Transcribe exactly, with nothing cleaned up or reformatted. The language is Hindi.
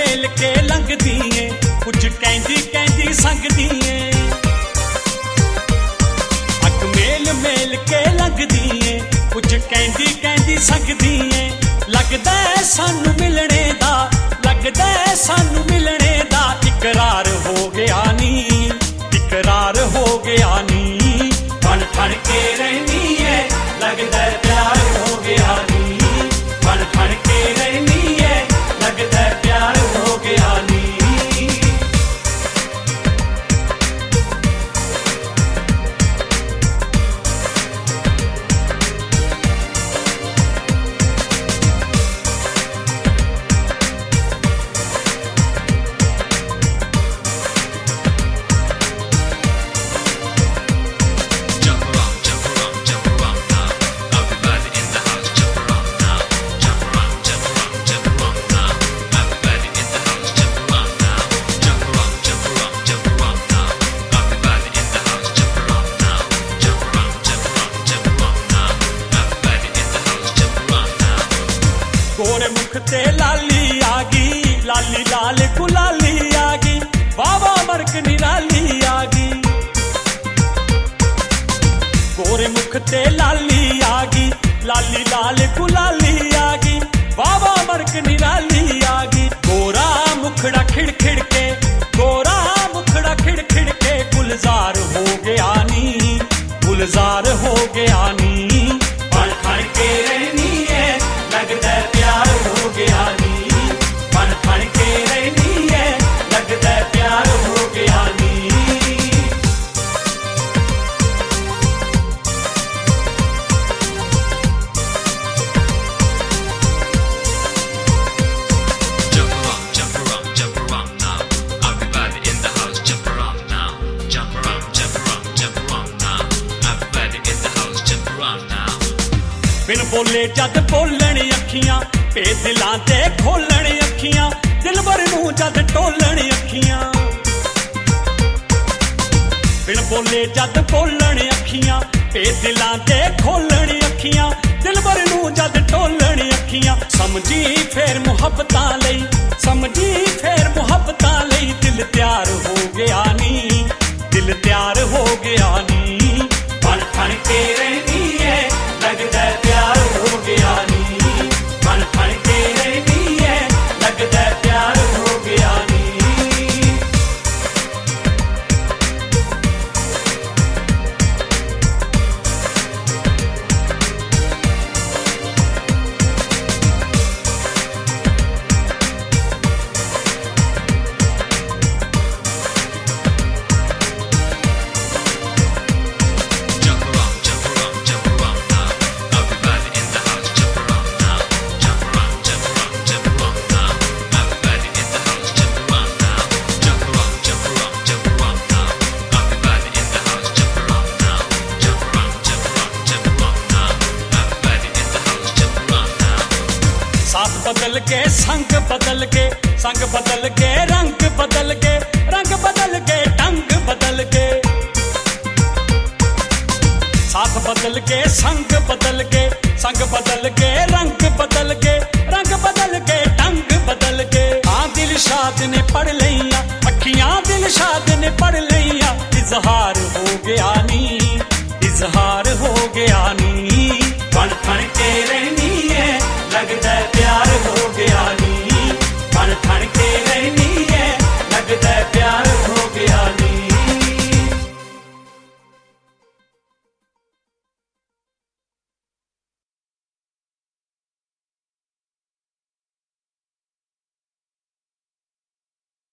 मेल के लंघदी ਏ कुछ कहंदी कहंदी संगदी ਏ अग मेल मेल के लंघदी ਏ कुछ कहंदी कहंदी संगदी ਏ लगदा है सानू मिलने दा लगदा है सानू मिलने दा इकरार हो गया नी इकरार हो गया नी बन ठन के रहनी है लगदा है प्यार हो गया नी बन ठन के रहनी है लगदा है प्यार हो गया नी गोरे मुख ते लाली आ गई लाली लाल गुलाली आ गई बाबा मरक निराली आ गई गोरे मुख ते लाली आ गई लाली लाल गुलाली आ गई बाबा मरक निराली आ गई गोरा मुखड़ा खिड़ खिड़ के गोरा मुखड़ा खिड़ खिड़ के गुलजार हो गया नी गुलजार हो गया नी बन ठन के रहनी है लगदा है प्यार हो गया नी बन ठन के रहनी है लगदा है प्यार हो गया नी Jump around, jump around, jump around now. Everybody in the house, jump around now. Jump around, jump around, jump around now. Everybody in the house, jump around now. बिन बोले जद बोलन अखियां पे दिलां ते खोलन अखियां दिलबर नूं जद टोलन अखियां बिन बोले जद बोलन अखियां पे दिलां ते खोलन अखियां दिलबर नूं जद टोलन अखियां समझी फिर मुहब्बतां लई समझी फिर मुहब्बतां लई दिल तैयार हो गया नी दिल तैयार हो गया नी बन ठन के रहनी है लगदा है प्यार हो गया नी बन ठन के रहनी है लगदा है प्यार हो गया नी Jump around, jump around, jump around now. Everybody in the house, jump around now. Jump around, jump around, jump around now. Everybody in the house, jump around now. Jump around, jump around, jump around now. Everybody in the house, jump around now. Jump around, jump around, jump around now. Everybody in the house, jump around now. साथ बदल के संग बदल के संग बदल के रंग बदल के रंग बदल के ढंग बदल के साथ बदल के संग बदल के संग बदल के रंग बदल के रंग बदल के ढंग बदल के आ दिल शाद ने पढ़ लिया अखियां दिल शाद ने पढ़ लिया इजहार हो गया नी इजहार हो गया नी बन ठन के रहनी है लगदा है प्यार